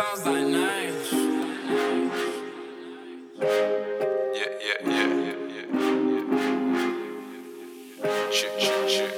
sounds like nice. Yeah. Shit.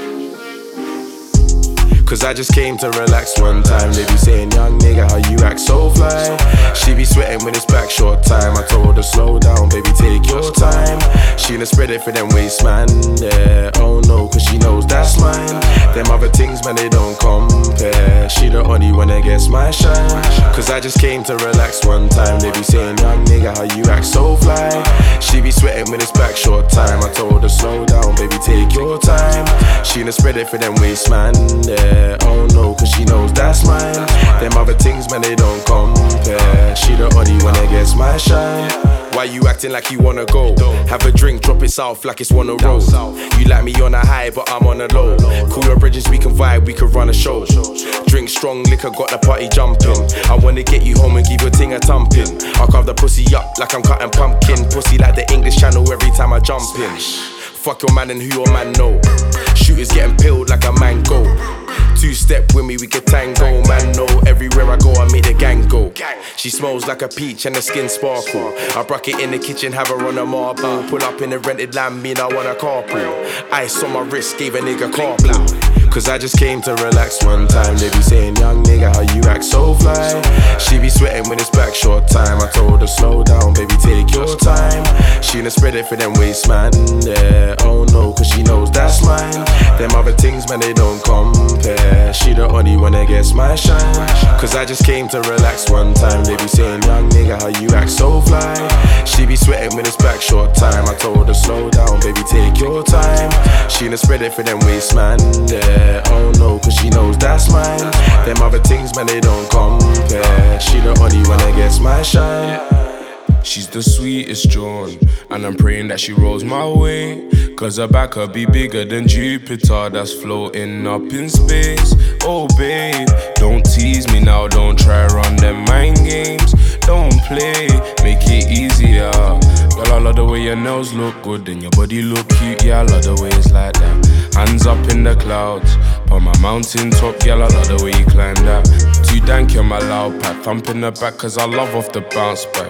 Cause I just came to relax one time. They be saying, young nigga, how you act so fly. She be sweating when it's back short time. I told her, slow down, baby, take your time. She done spread it for them waist, man. Yeah, oh no, cause she knows that's mine. Them other things, man, they don't compare. She the only one that gets my shine. Cause I just came to relax one time. They be saying, young nigga, how you act so fly. She be sweating when it's back short time. I told her, slow down, baby, take your time. She done spread it for them waist, man. Yeah, oh no, cause she knows that's mine. Them other things, man, they don't compare. She the only one that gets my shine. Why you acting like you wanna go? Have a drink, drop it south like it's one a road. You like me on a high, but I'm on a low. Cool your bridges, we can vibe, we can run a show. Drink strong liquor, got the party jumping. I wanna get you home and give your ting a thumping. I'll carve the pussy up like I'm cutting pumpkin. Pussy like the English Channel every time I jump in. Fuck your man and who your man know. Shooters getting peeled like a mango. Two-step with me, we could tango. Man, no, everywhere I go, I make the gang go. She smells like a peach and the skin sparkle. I broke it in the kitchen, have her on a marble. Pull up in a rented land, mean I want a carpool. Ice on my wrist, gave a nigga carpool. Cause I just came to relax one time. They be saying, young nigga, how you act so fly. She be sweating when it's back short time. I told her, slow down, baby, take your time. She done spread it for them waist, man. Yeah, oh no, cause she knows that's mine. Them other things, man, they don't compare. She the only one that gets my shine. Cause I just came to relax one time. They be saying, young nigga, how you act so fly. She be sweating when it's back short time. I told her, slow down, baby, take your time. She done spread it for them waist, man. Yeah, oh no, cause she knows that's mine. Them other things, man, they don't compare. She the only one that gets my shine. She's the sweetest John, and I'm praying that she rolls my way. Cause her back could be bigger than Jupiter, that's floating up in space. Oh babe, don't tease me now, don't try run them mind games. Don't play, make it easier. Girl, I love the way your nails look good and your body look cute. Yeah, I love the way it's like that. Hands up in the clouds, on my mountain top. Girl, I love the way you climb that. Too dank, you're my loud pack. Thump in the back cause I love off the bounce back.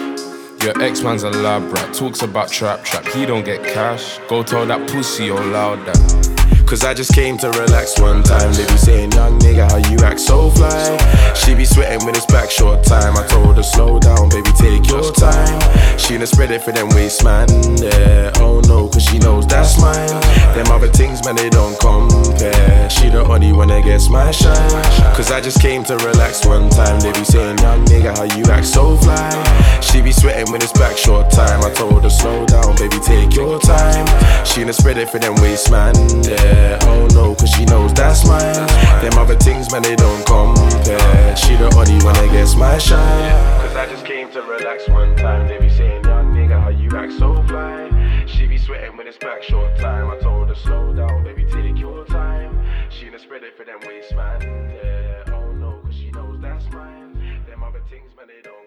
Your ex-man's a lab rat, talks about trap, he don't get cash. Go tell that pussy you're loud that. Cause I just came to relax one time. They be saying, young nigga, how you act so fly. She be sweating when it's back short time. I told her, slow down, baby, take your time. She done spread it for them waist, man. Yeah, oh no, cause she knows that's mine. Them other things, man, they don't compare. She the only one that gets my shine. Cause I just came to relax one time. They be saying, young nigga, how you act so fly. She be sweating when it's back short time. I told her, slow down, baby, take your time. She done spread it for them waist, man. Yeah, oh no, cause she knows that's mine. Them other things, man, they don't compare. She the only one that gets my shine. Cause I just came to relax one time. They be saying, young nigga, how you act so fly. She be sweating when it's back short time. I told her, slow down, baby, take your time. She done spread it for them waist, man. Yeah, oh no, cause she knows that's mine. Them other things, man, they don't